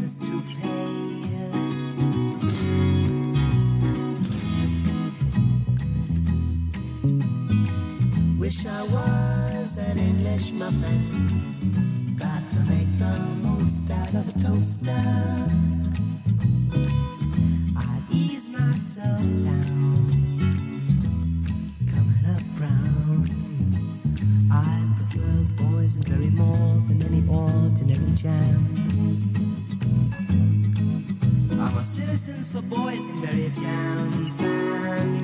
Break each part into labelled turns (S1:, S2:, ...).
S1: bills to pay. Wish I was an English muffin, got to make the most out of a toaster. I'd ease myself down, coming up brown. I prefer boysenberry more than any ordinary jam. I'm a Citizens for Boysenberry Jam fan.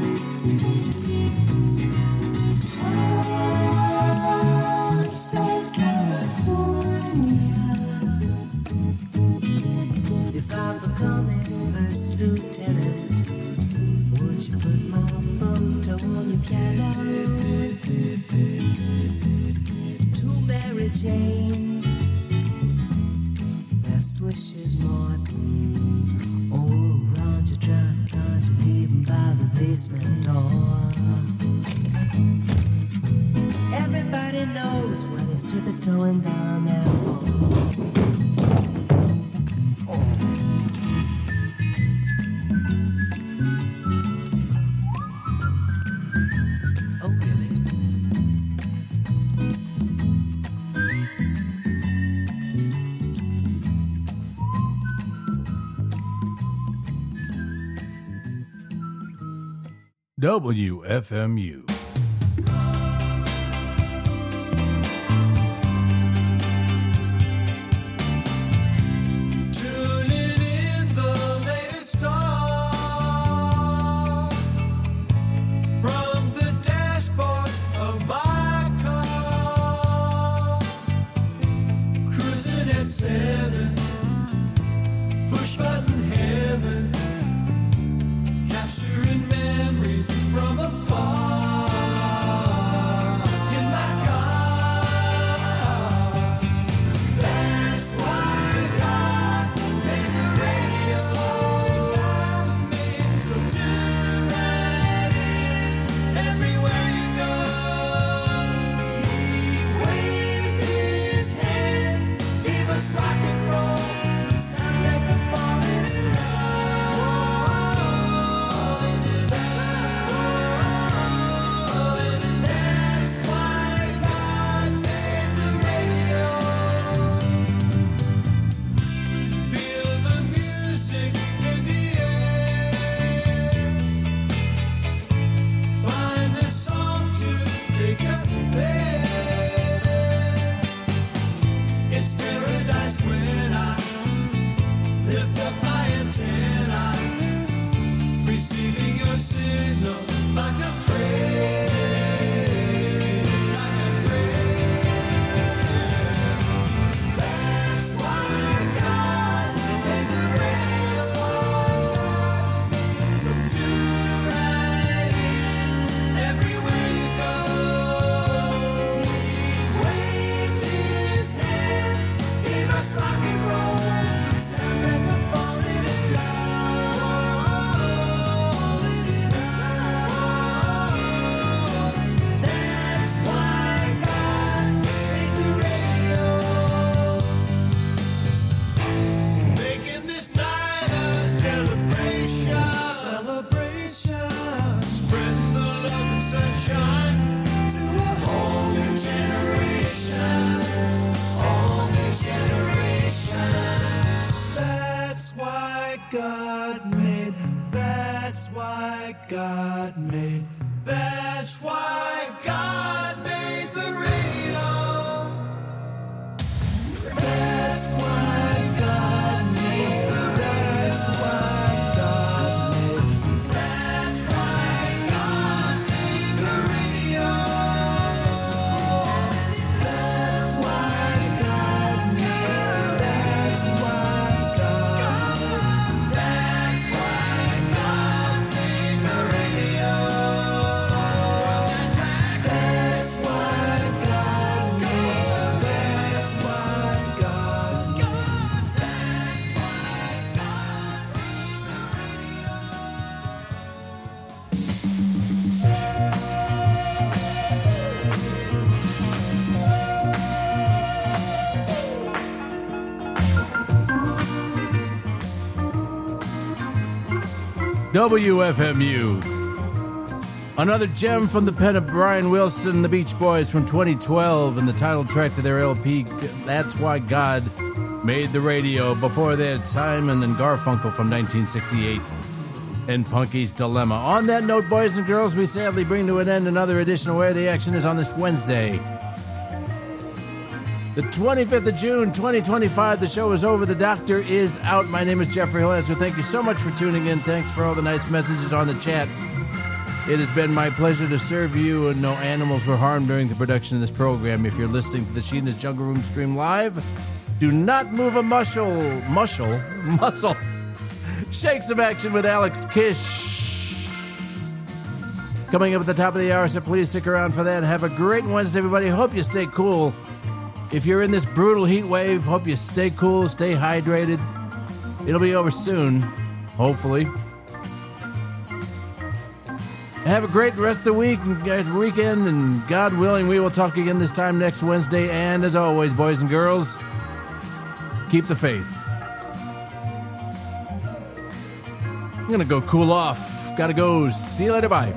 S1: Oh, say California. If I'm becoming first lieutenant, would you put my photo on your piano? To Mary Jane, best wishes, Martin. Oh, Roger, traffic, can't you leave him by the basement door? Everybody knows what he's tiptoeing down there for.
S2: WFMU.
S3: That's
S2: WFMU. Another gem from the pen of Brian Wilson and the Beach Boys from 2012 and the title track to their LP, That's Why God Made the Radio. Before that, Simon and Garfunkel from 1968 and Punky's Dilemma. On that note, boys and girls, we sadly bring to an end another edition of Where the Action Is on this Wednesday, the 25th of June, 2025. The show is over. The doctor is out. My name is Jeffrey Lancer. Thank you so much for tuning in. Thanks for all the nice messages on the chat. It has been my pleasure to serve you, and no animals were harmed during the production of this program. If you're listening to the Sheena's Jungle Room stream live, do not move a muscle. Shake some action with Alex Kish. Coming up at the top of the hour, so please stick around for that. Have a great Wednesday, everybody. Hope you stay cool. If you're in this brutal heat wave, hope you stay cool, stay hydrated. It'll be over soon, hopefully. Have a great rest of the weekend, and God willing, we will talk again this time next Wednesday. And as always, boys and girls, keep the faith. I'm going to go cool off. Gotta go. See you later. Bye.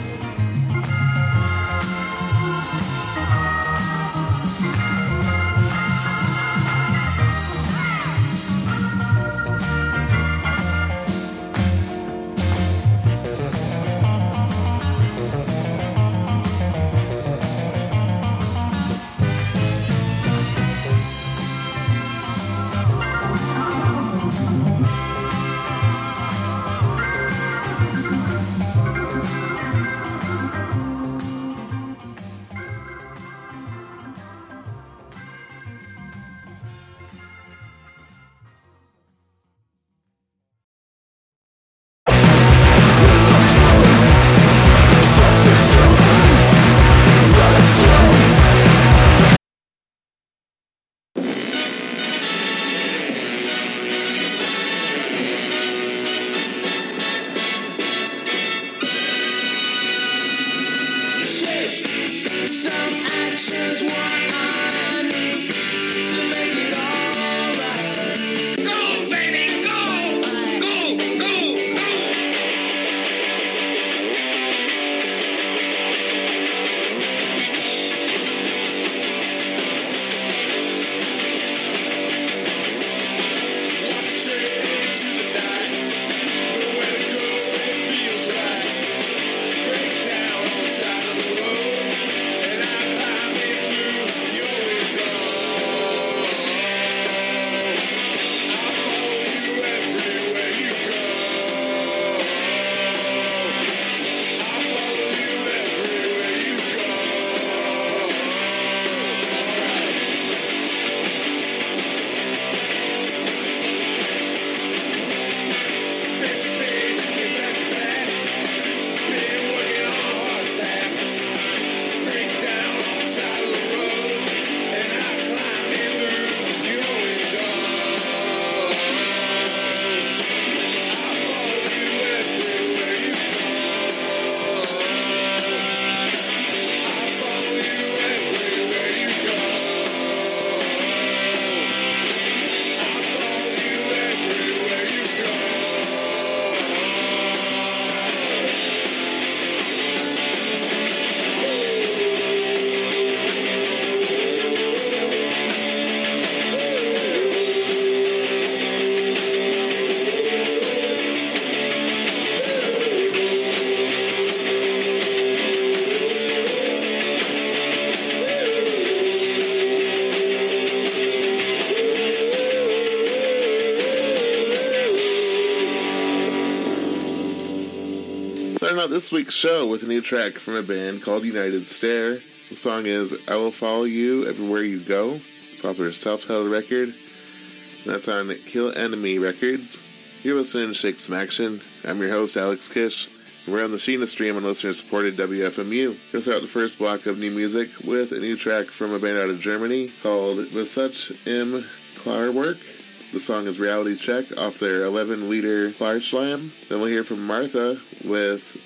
S3: Starting out this week's show with a new track from a band called United Stare. The song is I Will Follow You Everywhere You Go. It's off their self-titled record. And that's on Kill Enemy Records. You're listening to Shake Some Action. I'm your host, Alex Kish. And we're on the Sheena stream on listener-supported WFMU. We'll start the first block of new music with a new track from a band out of Germany called With Such Im Klarwerk. The song is Reality Check off their 11-liter Klarschlam. Then we'll hear from Martha with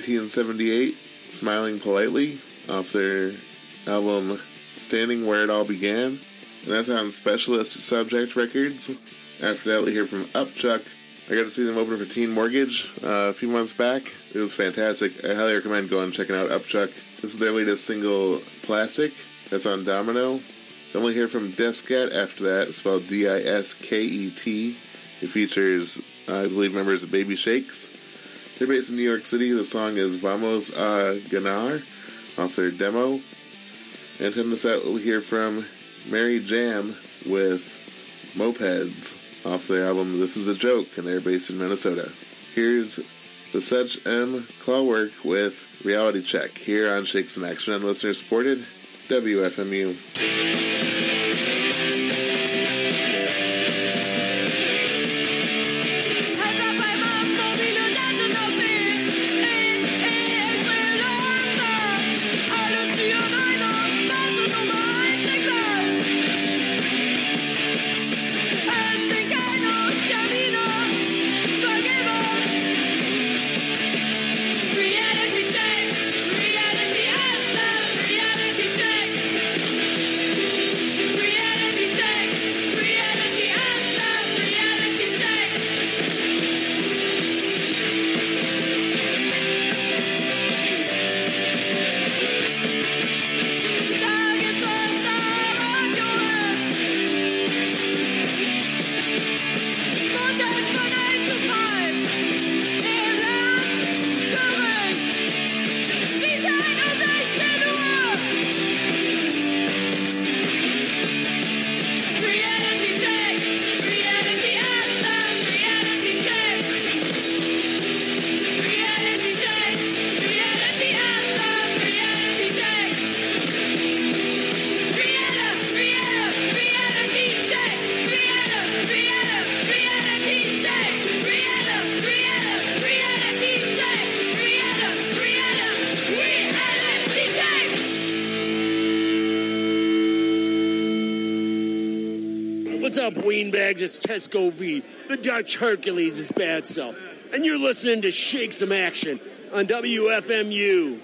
S3: 1978 Smiling Politely off their album Standing Where It All Began. And that's on Specialist Subject Records. After that, we'll hear from Upchuck I got to see them open for Teen Mortgage a few months back. It was fantastic. I highly recommend going and checking out Upchuck. This is their latest single, Plastic. That's on Domino. Then we'll hear from Desket after that. It's spelled D-I-S-K-E-T. It features, I believe, members of Baby Shakes. They're based in New York City. The song is Vamos a Ganar off their demo. And to end this out, we'll hear from Mary Jam with Mopeds off their album This Is a Joke, and they're based in Minnesota. Here's the Such M. Clawwork with Reality Check here on Shake Some Action on listener supported WFMU.
S4: What's up, Weenbags? It's Tesco V, the Dutch Hercules' his bad self. And you're listening to Shake Some Action on WFMU.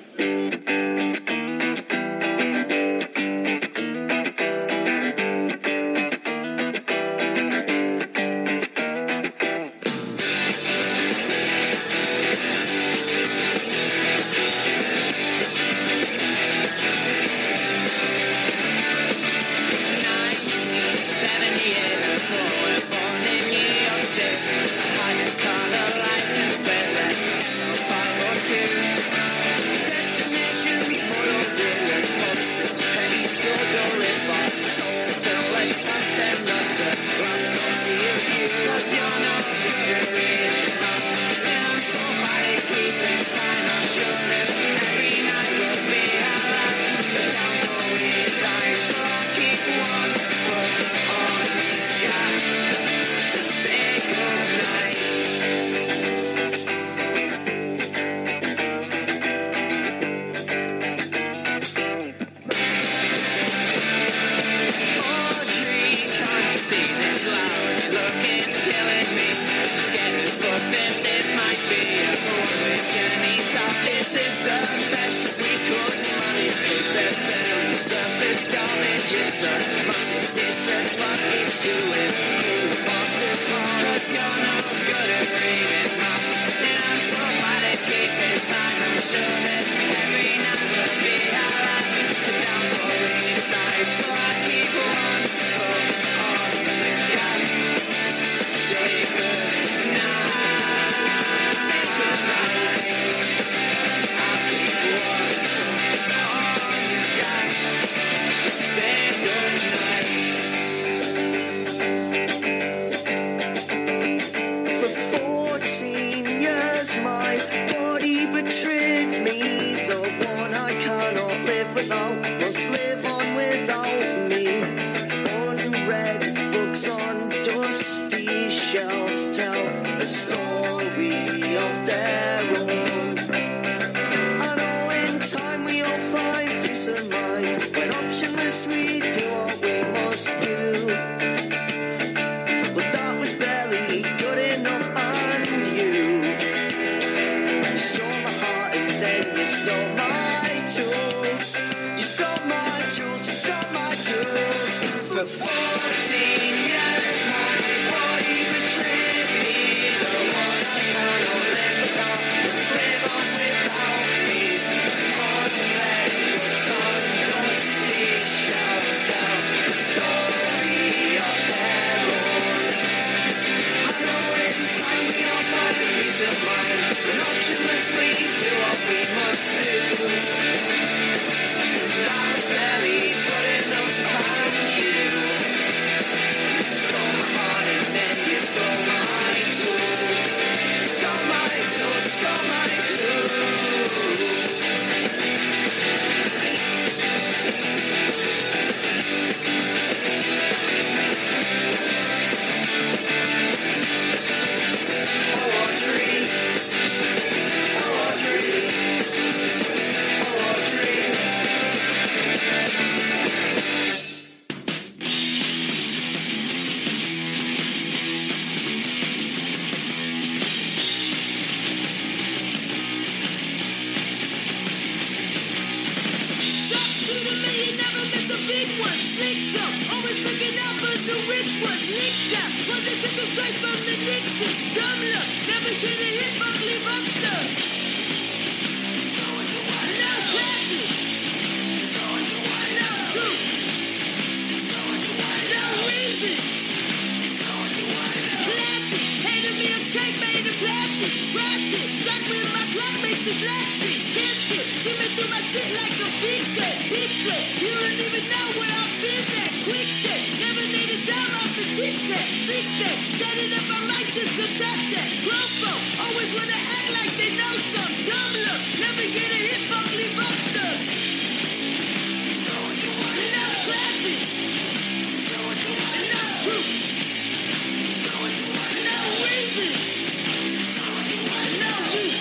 S1: For 14 years my body betrayed me. virtuously do what we must do. I was barely good enough for you. You stole my heart and then you stole my tools. Stole my tools, stole my tools. Audrey, Audrey, Audrey.
S5: Sharpshooter, man, you never miss a big one. Slicked up, always looking out for the rich ones. Licked out, wasn't taken straight from the nickel. Dumb luck, never get a hit, bubbly buster. No classic. No truth. No reason. Classic, handed me a cake made of plastic. Plastic, track with my clock makes it plastic. Can't skip, skimming through my shit like a big cat. Big sweat, you don't even know where I've been at. Quick check, never need a dime off the tic-tac. Thick that, set it up, I might just go tap that. Grofo, always wanna act like they know some. Dumb look, never get a hit, bubbly buster. No classic. No truth. No reason. No root.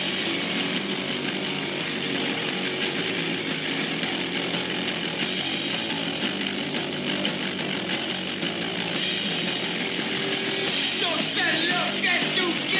S5: Just that look that you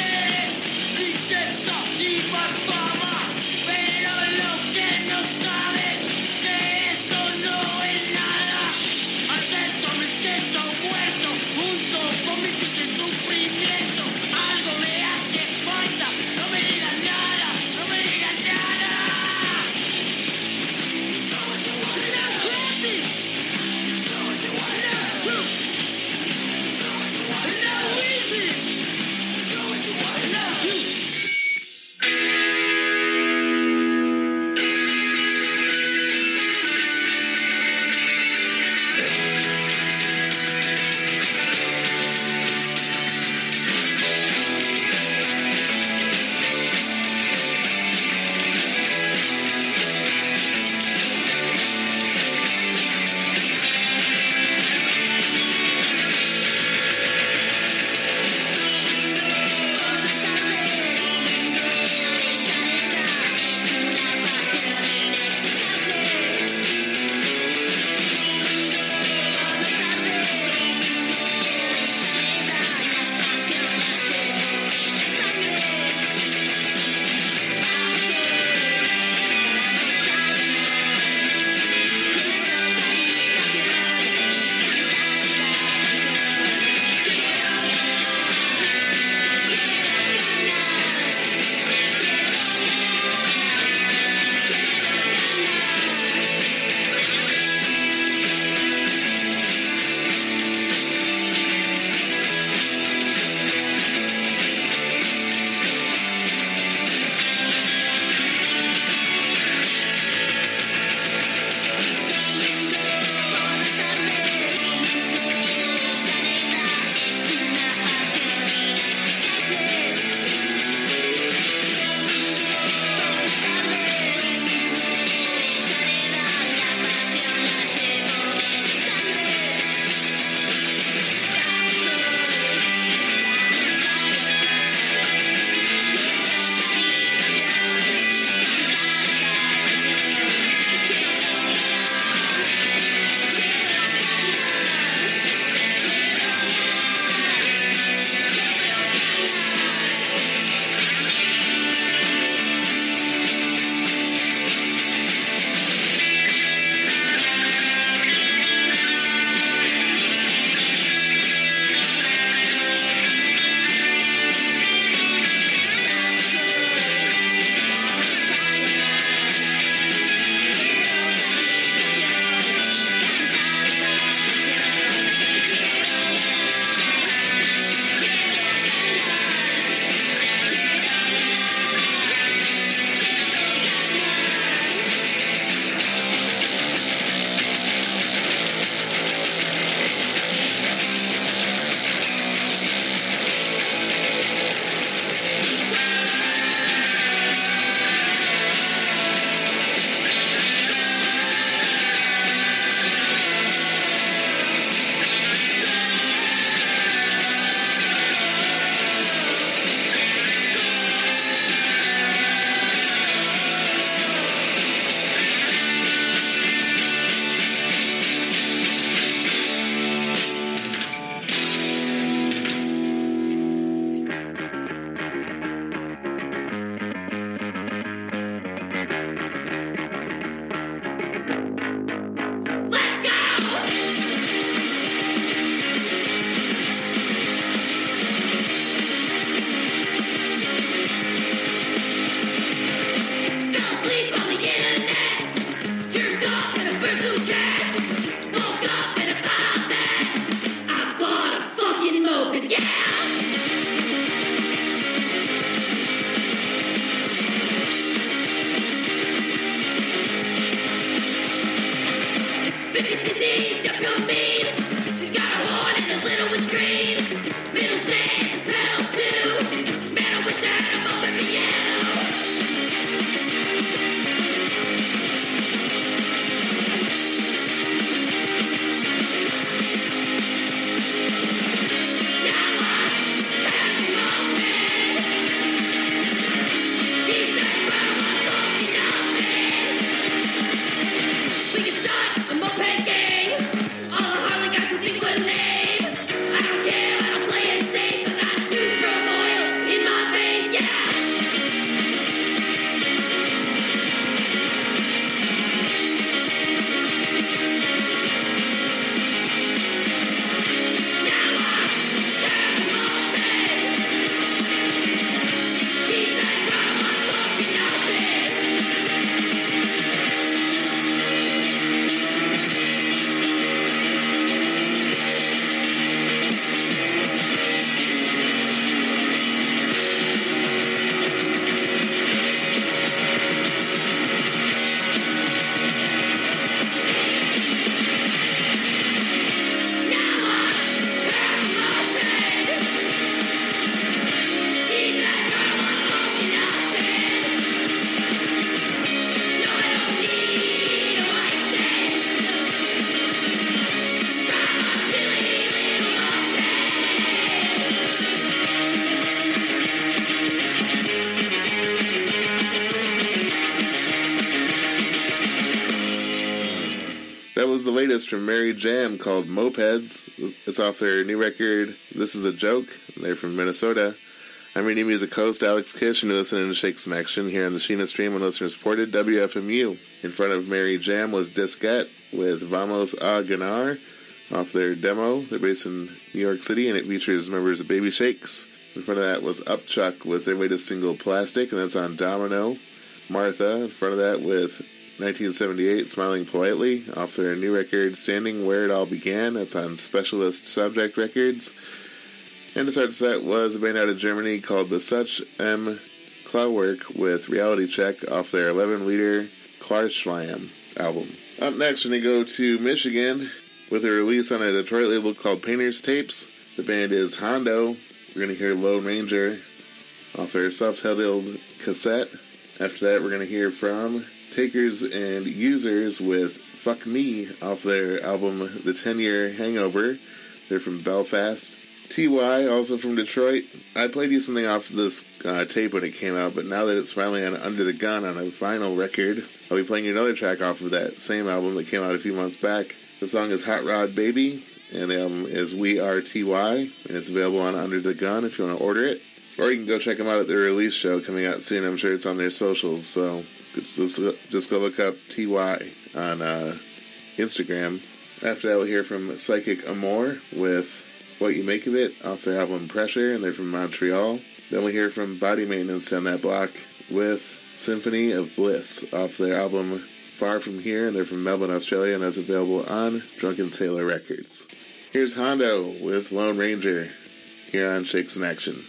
S3: is the latest from Mary Jam called Mopeds. It's off their new record, This Is a Joke. They're from Minnesota. I'm your new music host, Alex Kish, and you're listening to Shake Some Action here on the Sheena Stream on listener-supported WFMU. In front of Mary Jam was Disquette with Vamos a Ganar off their demo. They're based in New York City, and it features members of Baby Shakes. In front of that was Upchuck with their latest single, Plastic, and that's on Domino. Martha, in front of that with 1978, Smiling Politely, off their new record, Standing Where It All Began. That's on Specialist Subject Records. And to start the set was a band out of Germany called the Such M. Klauwerk with Reality Check off their 11-liter Klarschlam album. Up next, we're going to go to Michigan with a release on a Detroit label called Painter's Tapes. The band is Hondo. We're going to hear Lone Ranger off their self-titled cassette. After that, we're going to hear from Takers and Users with Fuck Me off their album The 10-Year Hangover. They're from Belfast. T.Y., also from Detroit. I played you something off this tape when it came out, but now that it's finally on Under the Gun on a vinyl record, I'll be playing you another track off of that same album that came out a few months back. The song is Hot Rod Baby, and the album is We Are T.Y., and it's available on Under the Gun if you want to order it. Or you can go check them out at their release show coming out soon. I'm sure it's on their socials, so just go look up T.Y. on Instagram. After that, we'll hear from Psychic Amour with What You Make of It off their album Pressure, and they're from Montreal. Then we'll hear from Body Maintenance down that block with Symphony of Bliss off their album Far From Here, and they're from Melbourne, Australia, and that's available on Drunken Sailor Records. Here's Hondo with Lone Ranger here on Shake Some Action.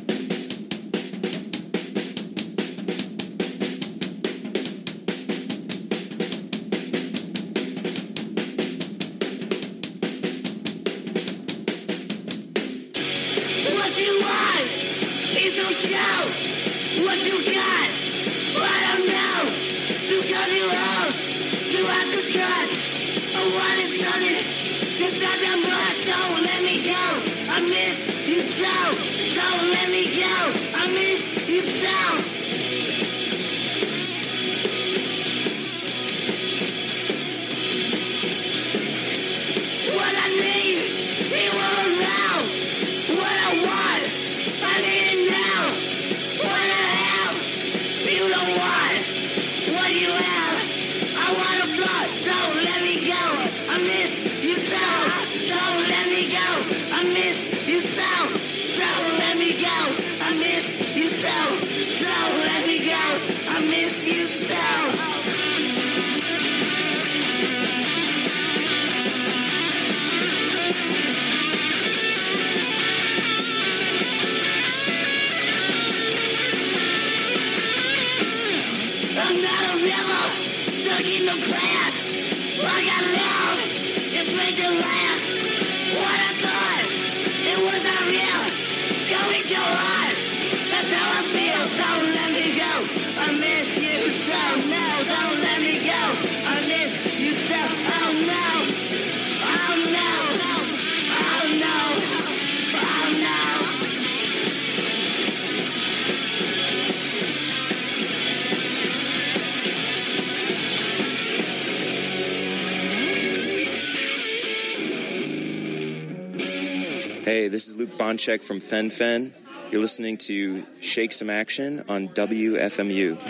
S6: Hey, this is Luke Bonchek from Fen Fen. You're listening to Shake Some Action on WFMU.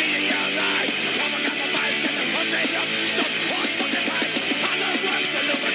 S1: Support for the fight, on the work to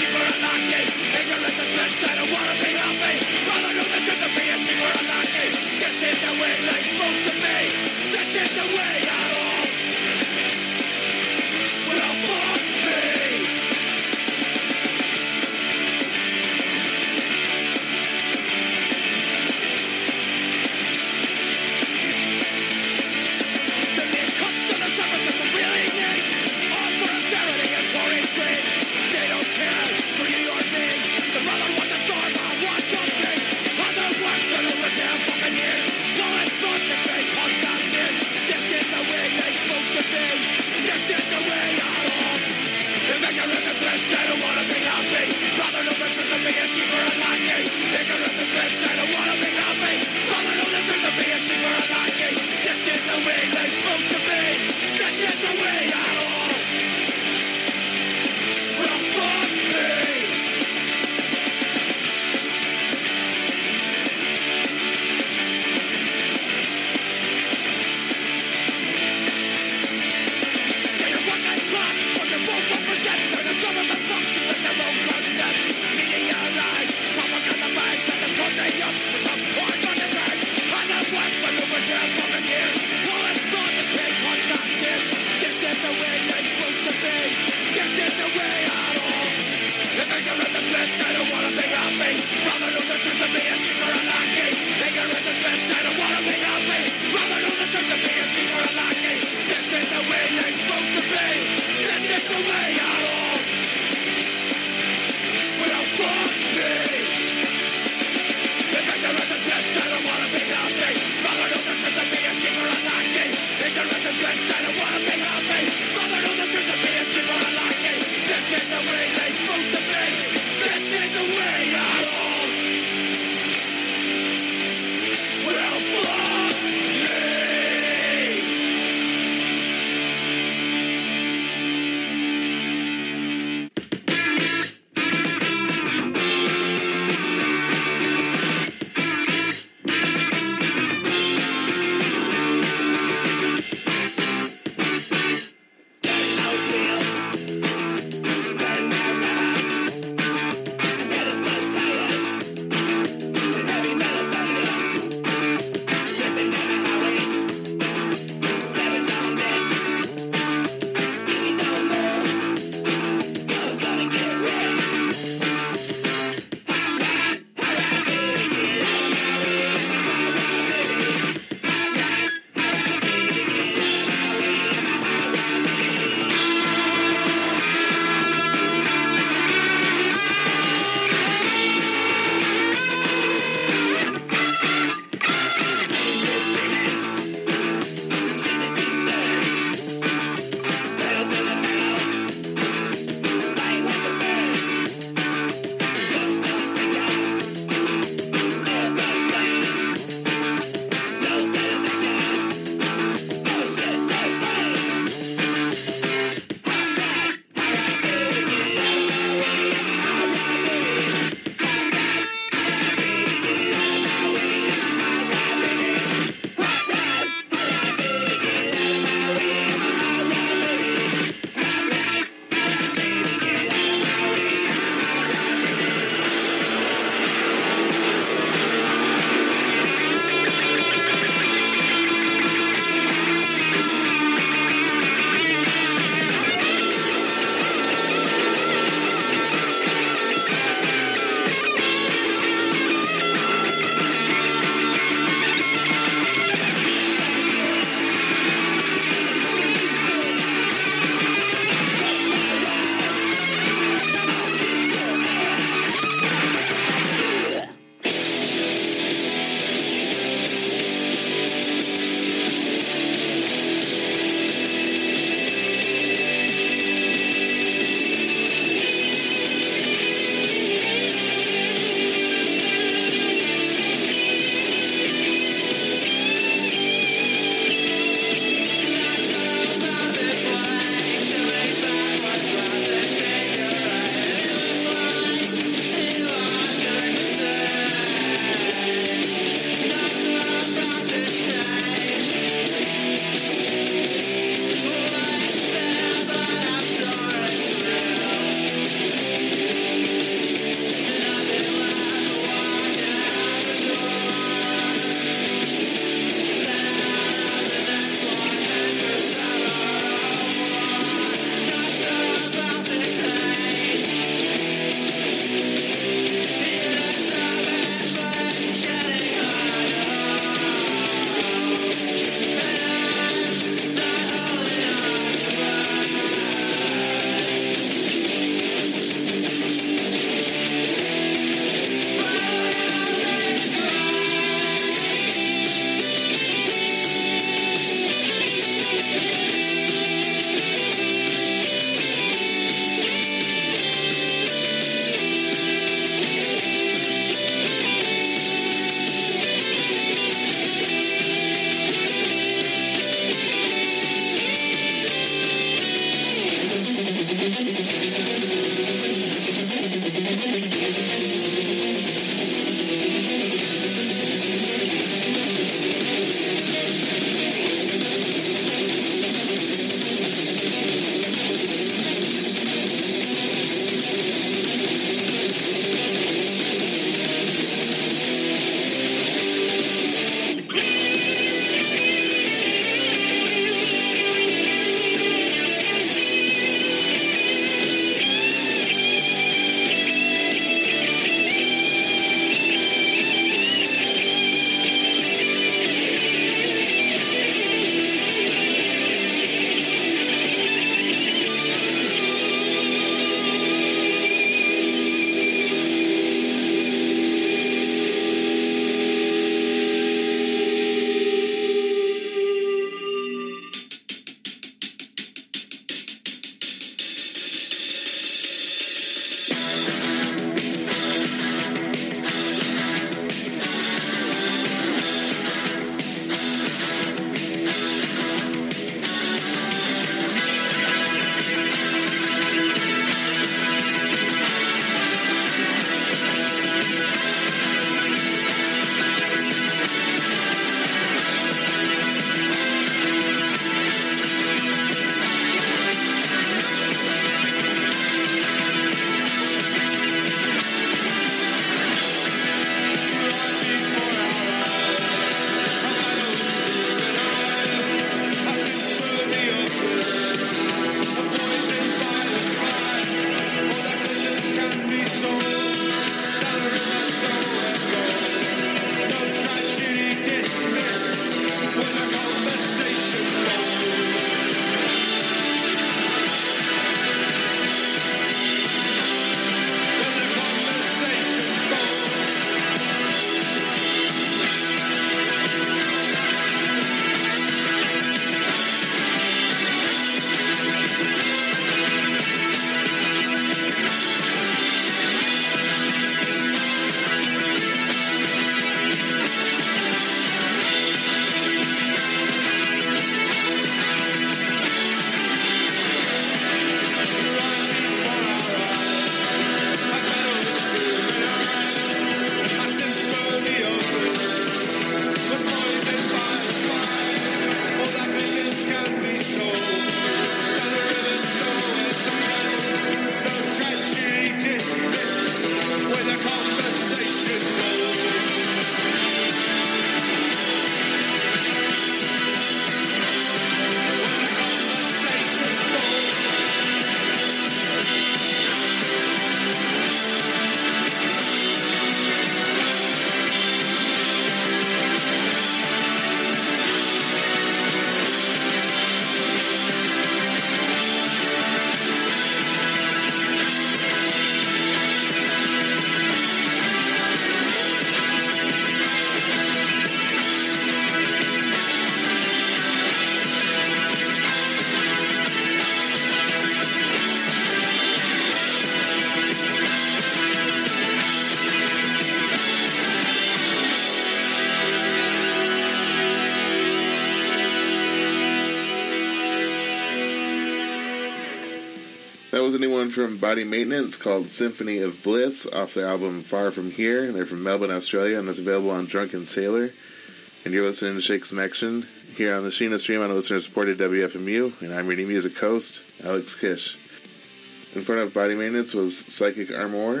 S3: one from Body Maintenance called Symphony of Bliss off their album Far From Here. And they're from Melbourne, Australia, and it's available on Drunken Sailor. And you're listening to Shake Some Action here on the Sheena Stream on a listener-supported WFMU. And I'm reading music host, Alex Kish. In front of Body Maintenance was Psychic Armour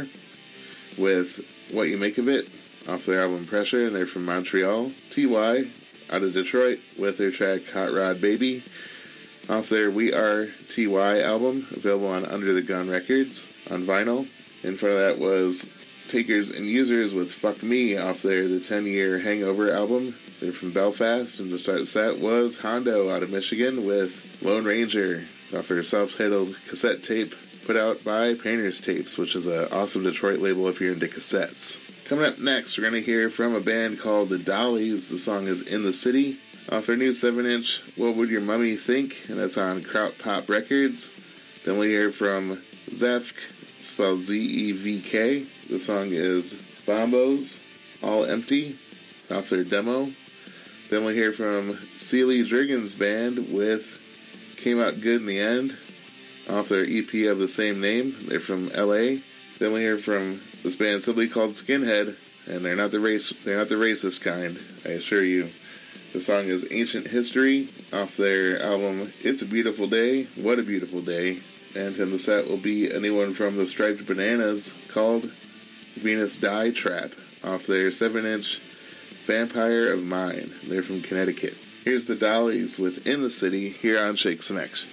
S3: with What You Make of It off their album Pressure, and they're from Montreal. TY out of Detroit with their track Hot Rod Baby off their We Are TY album, available on Under the Gun Records on vinyl. In front of that was Takers and Users with Fuck Me off their The 10-Year Hangover album. They're from Belfast, and the start set was Hondo out of Michigan with Lone Ranger off their self-titled cassette tape put out by Painter's Tapes, which is an awesome Detroit label if you're into cassettes. Coming up next, we're going to hear from a band called The Dollies. The song is In the City off their new 7-inch What Would Your Mummy Think? And that's on Kraut Pop Records. Then we hear from Zevk, spelled Z-E-V-K. The song is Bombos, All Empty off their demo. Then we hear from Sealy Driggin's band with Came Out Good in the End off their EP of the same name. They're from LA. Then we hear from this band simply called Skinhead, and they're not the racist kind, I assure you. The song is Ancient History off their album It's a Beautiful Day, What a Beautiful Day. And in the set will be a new one from the Striped Bananas called Venus Die Trap off their 7-inch Vampire of Mine. They're from Connecticut. Here's the Dollies with In the City here on Shake Some Action.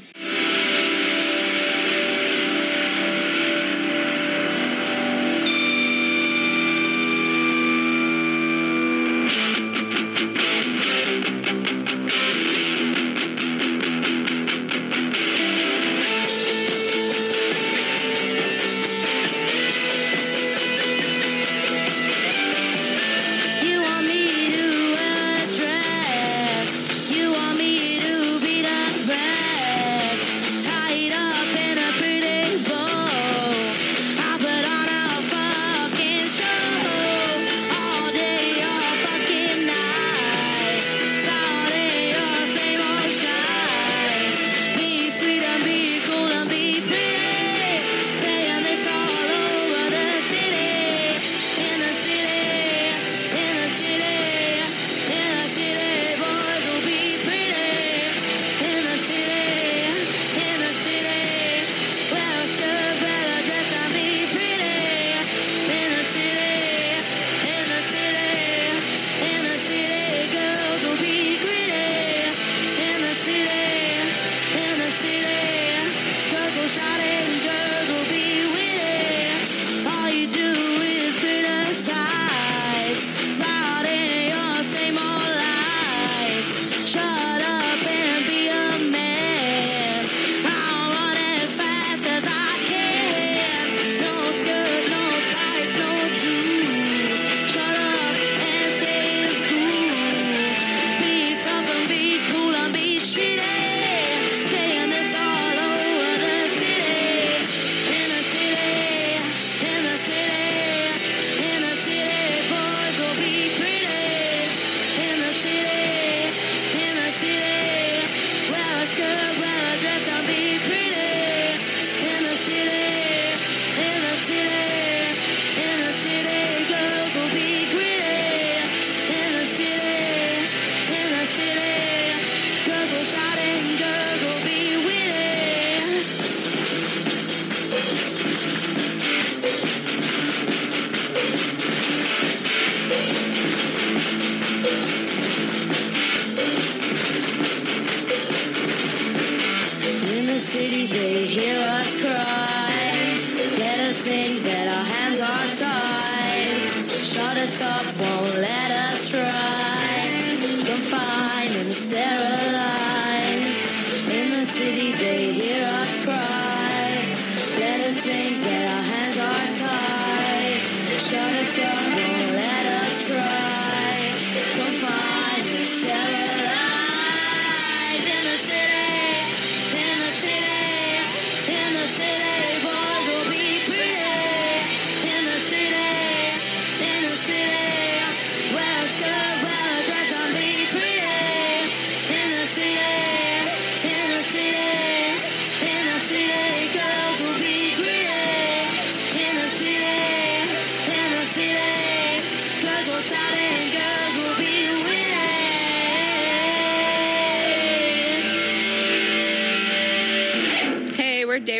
S5: Girls will be great.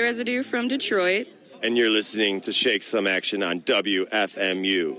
S7: Residue from Detroit.
S8: And you're listening to Shake Some Action on WFMU.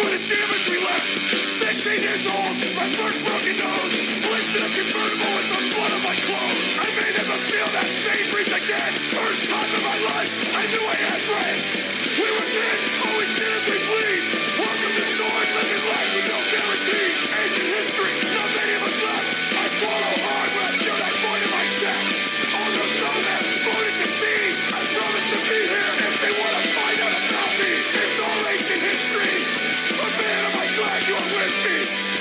S7: for the damage we left. 16 years old, my first broken nose. Blitzed in a convertible with the blood of my clothes. I may never feel that same breeze again. First time in my life, I knew I had friends. We were kids, always did as we pleased. Welcome to Sword, living life with no guarantees. Ancient history, not many of us left. I swallow hard when I feel that void in my chest. All those snowmen voted to see. I promise to be here if they want to find out about me. It's all ancient history. But man, am I glad you're with me.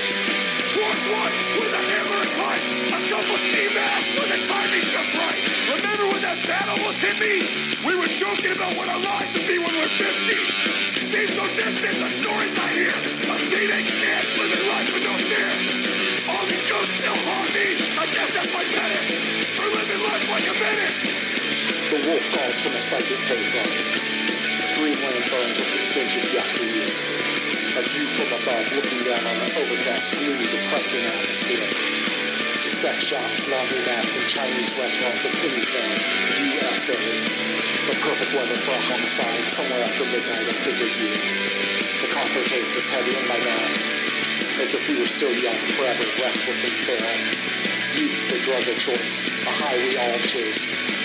S7: Wars one with a hammer and pipe. A couple ski masks when the timing's just right. Remember when that battle was hit me? We were joking about what our lives would be when we're 50. Seems so distant, the stories I hear. A teenage dance living life with no fear. All these ghosts still haunt me. I guess that's my penance. For living life like a menace.
S9: The wolf calls from a psychic payphone. Dreamland burns with the stench of yesteryear. A view from above looking down on the overcast, gloomy, depressing atmosphere. The sex shops, laundry mats, and Chinese restaurants of Anytown, USA. The perfect weather for a homicide somewhere after midnight of figure year. The copper taste is heavy in my mouth, as if we were still young, forever restless and feral. Youth, the drug of choice, a high we all chase,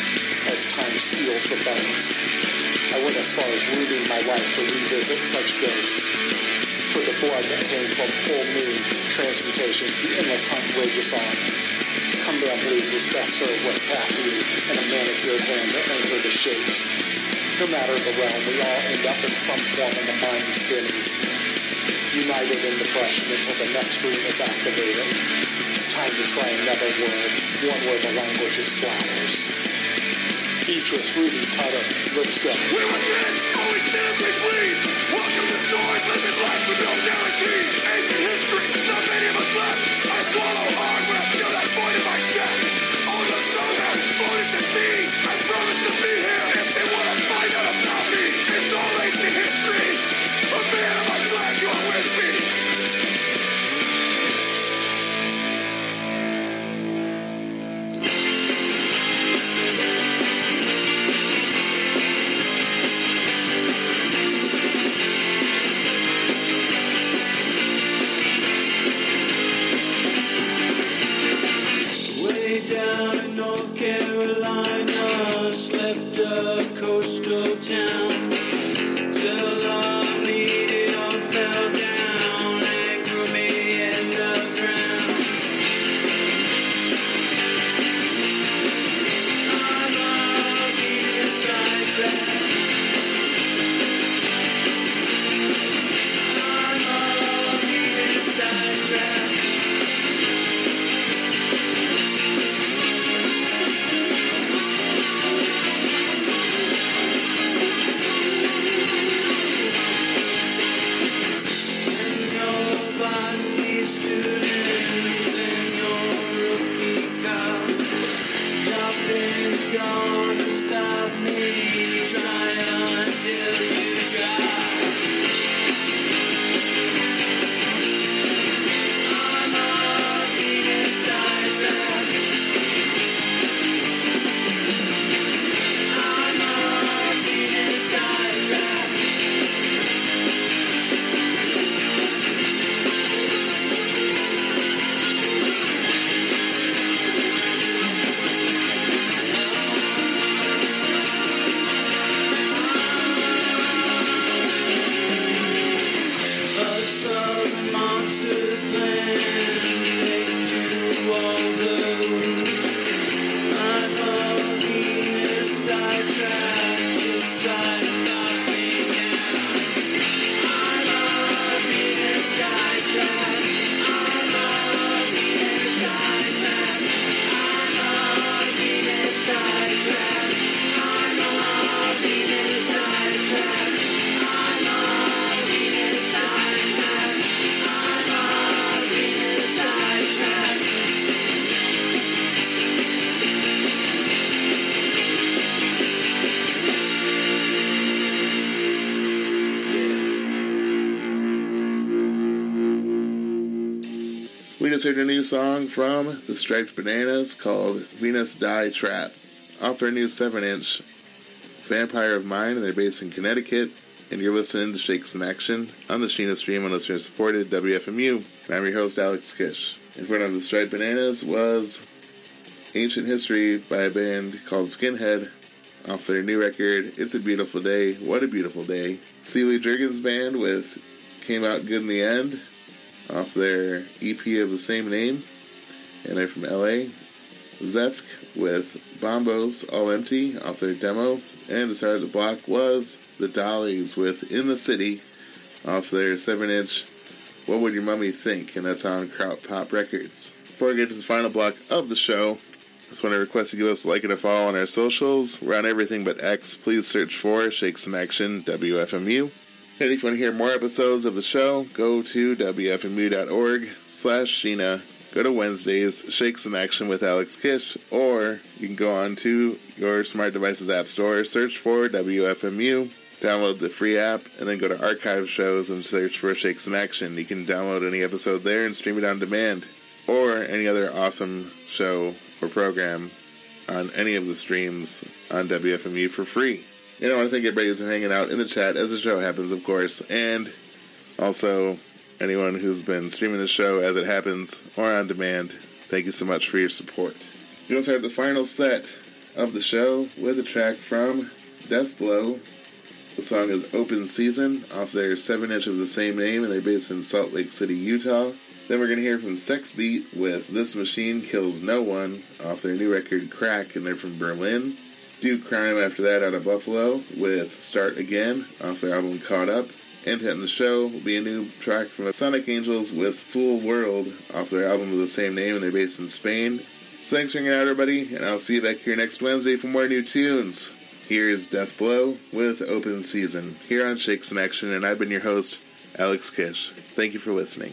S9: as time steals the bones. I went as far as ruining my life to revisit such ghosts. For the blood that came from full moon transmutations, the endless hunt rages on. Come Down Blues is best served with caffeine and a manicured hand to anchor the shakes. No matter the realm, we all end up in some form in the mind's dennies. United in depression until the next dream is activated. Time to try another word, one where the language is flowers. Beatrice, Ruby, Cutter, let's go.
S7: We were kids, always did as we please. Welcome to Sword, living life with no guarantees. Ancient history, not many of us left. I swallow hard when I feel that void in my chest. All those snowmen voted to see. I promise to be here if they want to find out about me. It's all ancient history. But man, am I glad you're with me.
S1: Down in North Carolina, slept a coastal town till I needed or fell down and grew me in the ground. I'm a Venus flytrap. I'm a Venus flytrap. Students in your rookie car, nothing's gonna stop me. Try until you try. I'm a Venus flytrap. I'm a Venus flytrap.
S3: We just heard a new song from the Striped Bananas called Venus Die Trap, off their new 7-inch Vampire of Mine, and they're based in Connecticut. and you're listening to Shake Some Action on the Sheena Stream on listener-supported WFMU. I'm your host, Alex Kish. In front of the Striped Bananas was Ancient History by a band called Skinhead off their new record, It's a Beautiful Day, What a Beautiful Day. Sealy Jurgens Band with Came Out Good in the End off their EP of the same name, and they're from LA. Zefk with Bombos All Empty off their demo, and to start the block was the Dollies with In the City off their 7-inch What Would Your Mummy Think, and that's on Kraut Pop Records. Before we get to the final block of the show, I just want to request you give us a like and a follow on our socials. We're on everything but X. Please search for Shake Some Action WFMU. And if you want to hear more episodes of the show, go to wfmu.org/Sheena. Go to Wednesdays, Shake Some Action with Alex Kish, or you can go on to your smart devices app store, search for WFMU, download the free app, and then go to archive shows and search for Shake Some Action. You can download any episode there and stream it on demand, or any other awesome show or program on any of the streams on WFMU for free. And I want to thank everybody who's been hanging out in the chat as the show happens, of course, and also anyone who's been streaming the show as it happens or on demand. Thank you so much for your support. We're going to start the final set of the show with a track from Deathblow. The song is Open Season off their 7-inch of the same name, and they're based in Salt Lake City, Utah. Then we're going to hear from Sex Beat with This Machine Kills No One off their new record Crack, and they're from Berlin. Duke Crime after that out of Buffalo with Start Again off their album Caught Up. And to end the show will be a new track from Sonic Angels with Fool World off their album of the same name, and they're based in Spain. So thanks for hanging out, everybody, and I'll see you back here next Wednesday for more new tunes. Here's Deathblow with Open Season here on Shake Some Action, and I've been your host, Alex Kish. Thank you for listening.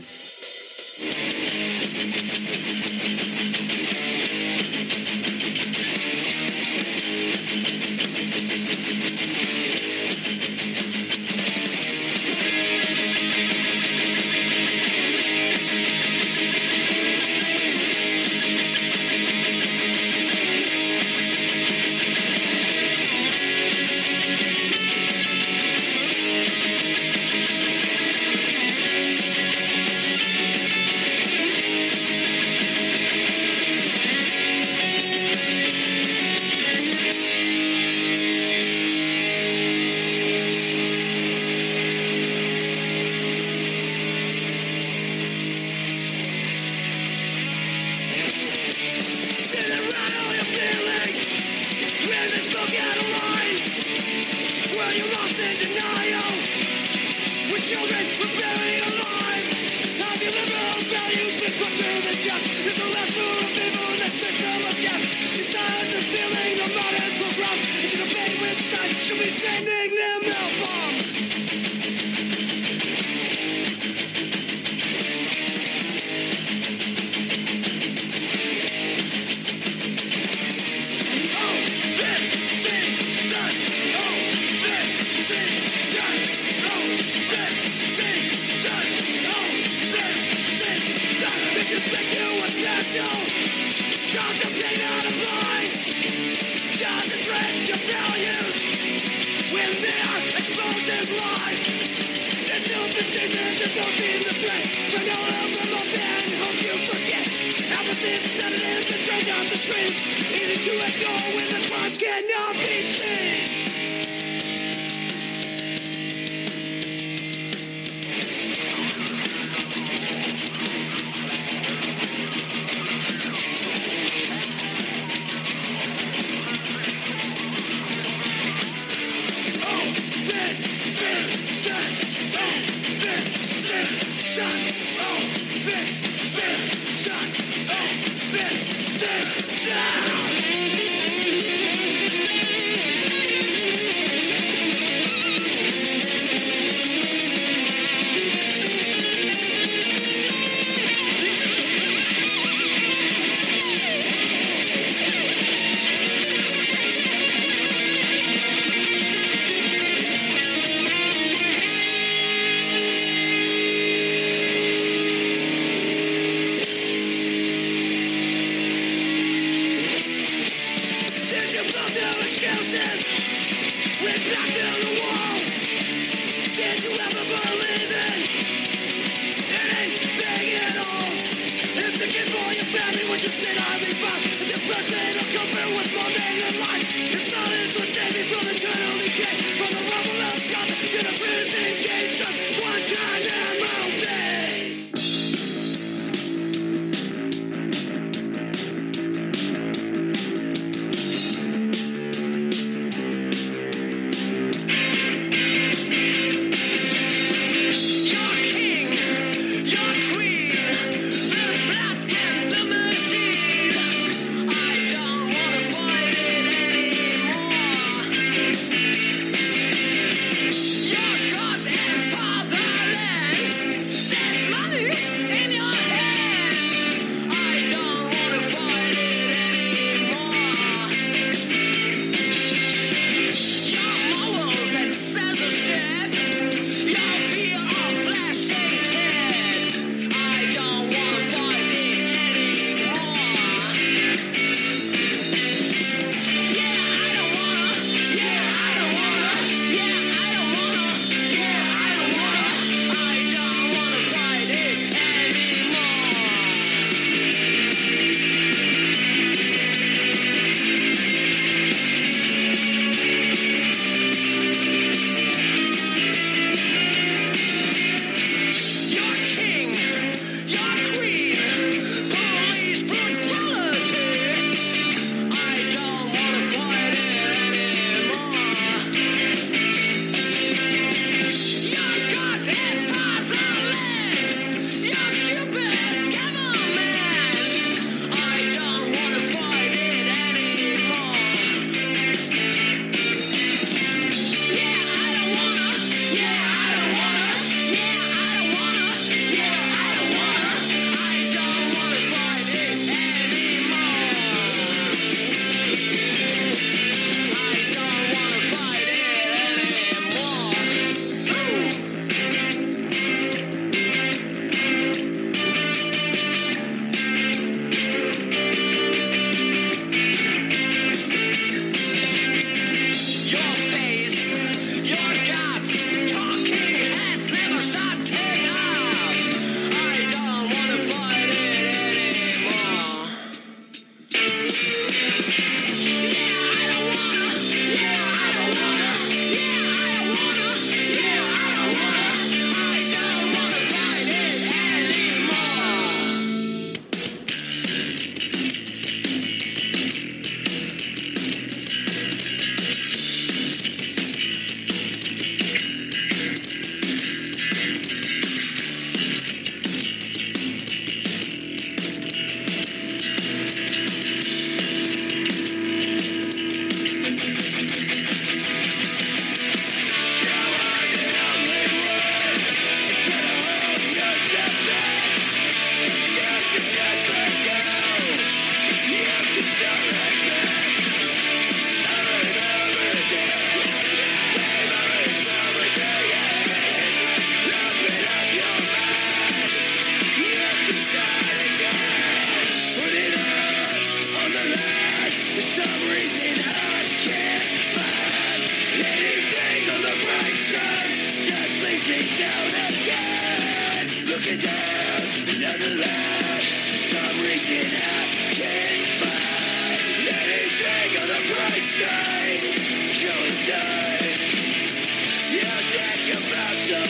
S5: Son,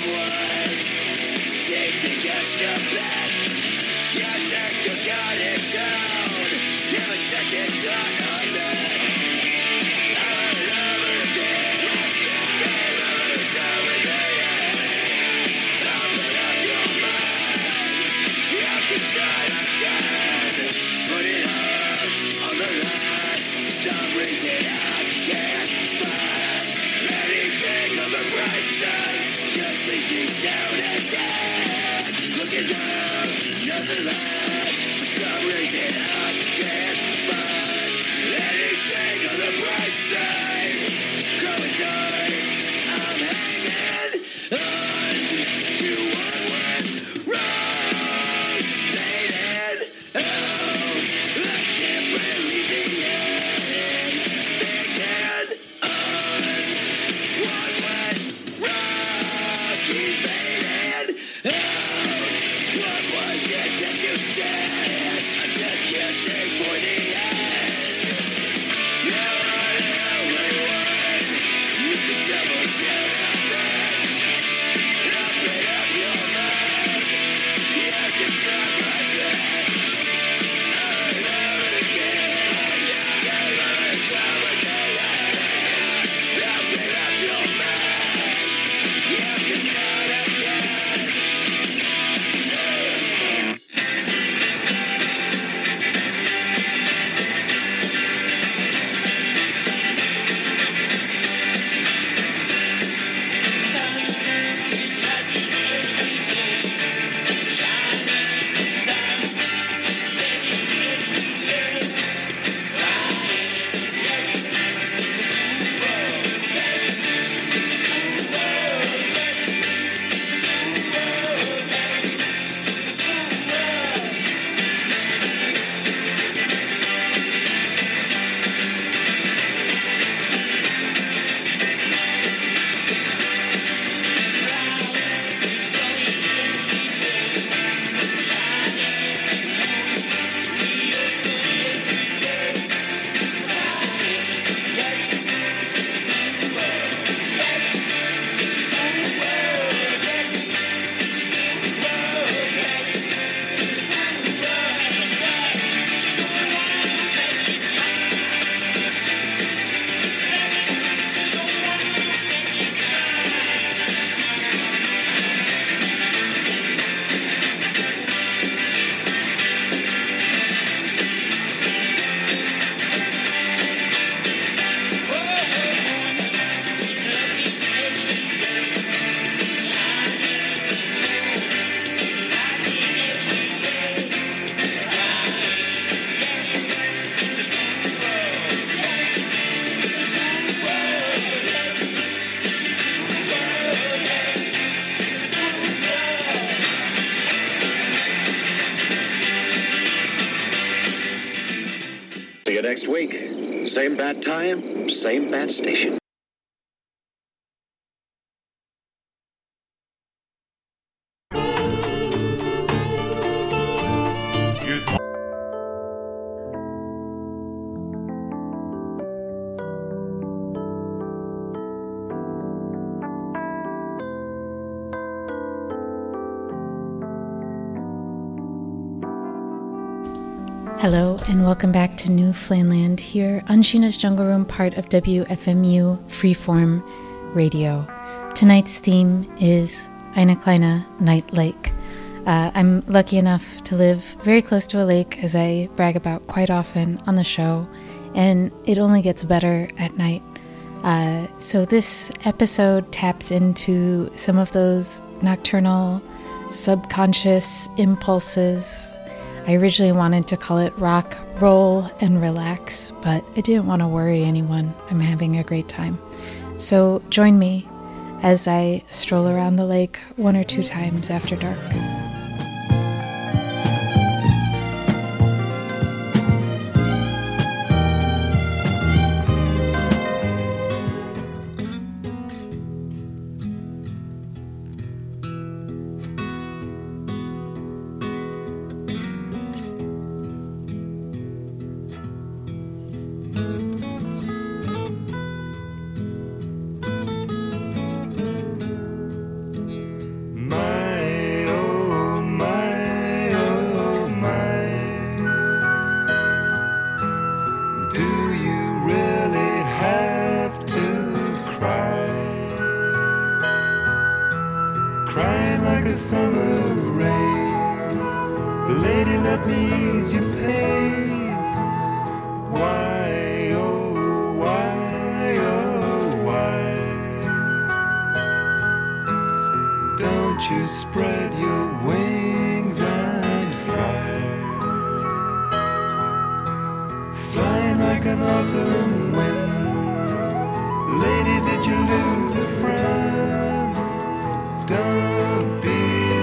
S1: someone. They think you're stupid. You think you got it down. Have a second thought on that. Over and over again. Game over, it's over there. Open up your mind. You can start again. Put it all on the line. Some reason I can't find anything on the bright side. Just leads me down again. Looking down, another line. For some reason I can't find anything on the bright side. Growing dark, I'm hanging on to what was wrong. Fading out, I can't believe the end. Thinking on what went wrong. Keep fading out. What was it that you said? I just can't say for the end. You're the only one. You can double down on that. Open up your mind. You can try my best. Over and over again. Game over, it's over there. Open up your mind. You can start again.
S10: See you next week. Same bat time, same bat station.
S11: Hello and welcome back to New Flanland here on Sheena's Jungle Room, part of WFMU Freeform Radio. Tonight's theme is Eine Kleine Night Lake. I'm lucky enough to live very close to a lake, as I brag about quite often on the show, and it only gets better at night. So this episode taps into some of those nocturnal, subconscious impulses. I originally wanted to call it rock, roll, and relax, but I didn't want to worry anyone. I'm having a great time. So join me as I stroll around the lake 1 or 2 times after dark.
S12: a summer rain. Lady, let me ease your pain. Why, oh, why, oh, why don't you spread your wings and fly? Flying like an autumn wind. Lady, did you lose a friend? Don't be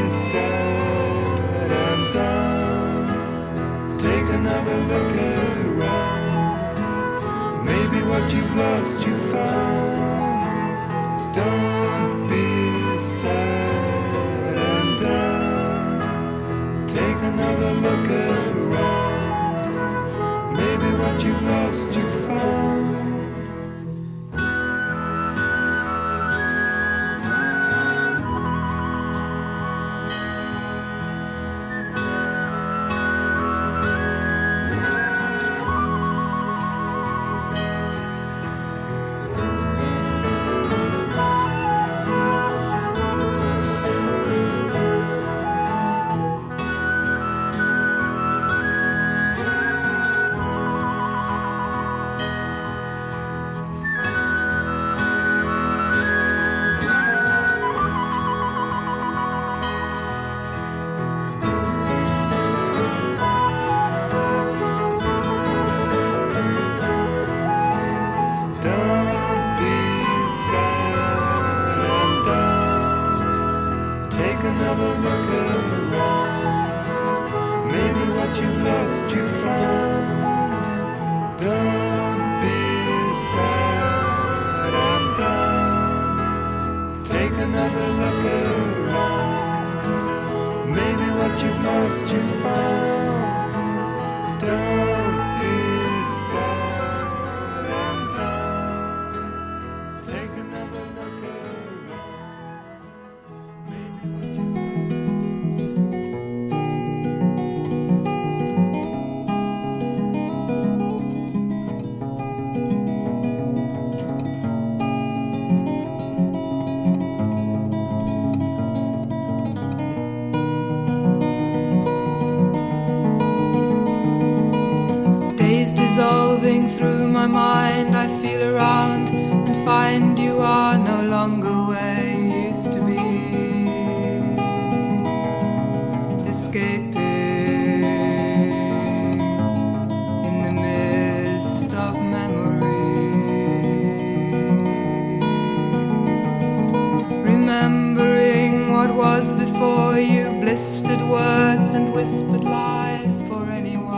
S12: sad and down. Take another look around. Maybe what you've lost you found. Don't be sad and down. Take another look around. Maybe what you've lost you found.
S13: Dissolving through my mind, I feel around and find you are no longer where you used to be. Escaping in the mist of memory. Remembering what was before you, blistered words and whispered lies for anyone.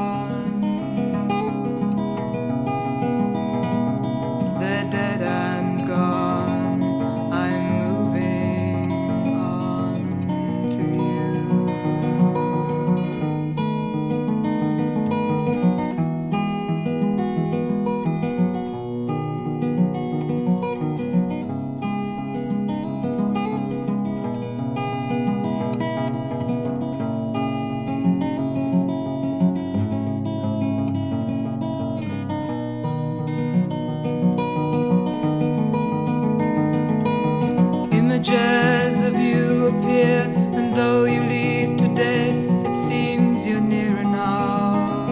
S13: Images of you appear, and though you leave today, it seems you're nearer now.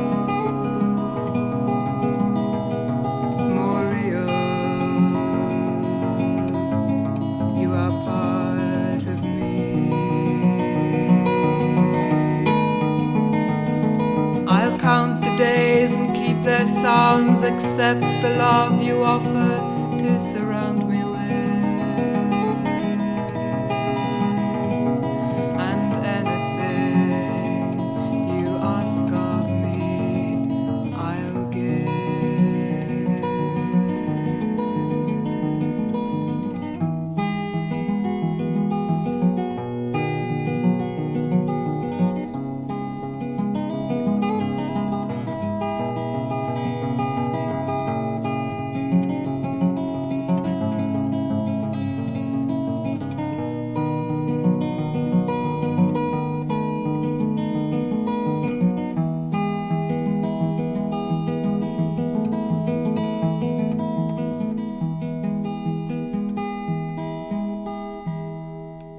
S13: More real, you are part of me. I'll count the days and keep their sounds, accept the love you offer to surround